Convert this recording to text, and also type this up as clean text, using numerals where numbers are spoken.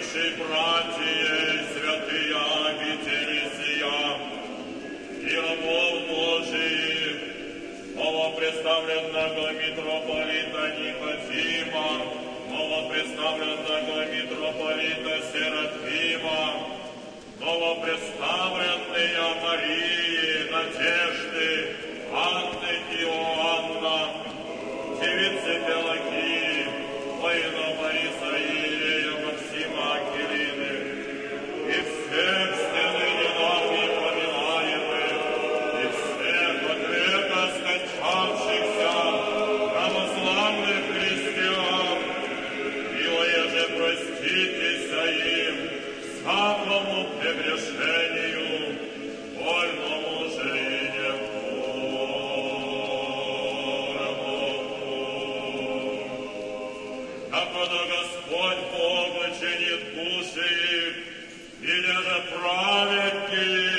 Святейший братья, святые обители сия, и рабов Божиих, новопредставленного митрополита Никодима, новопредставленного митрополита Серафима, новопредставленные Марии, Надежды, Анны и Иоанна, девицы Пелагии, воина Бориса Иерея, Максима Кирины, и всех ныне нам не поминаемых, и всех от века скончавшихся православных христиан, милое же проститеся им всякому прегрешению, вольному же и невольному. Докуда Господь Бог учинит души их, или же праведники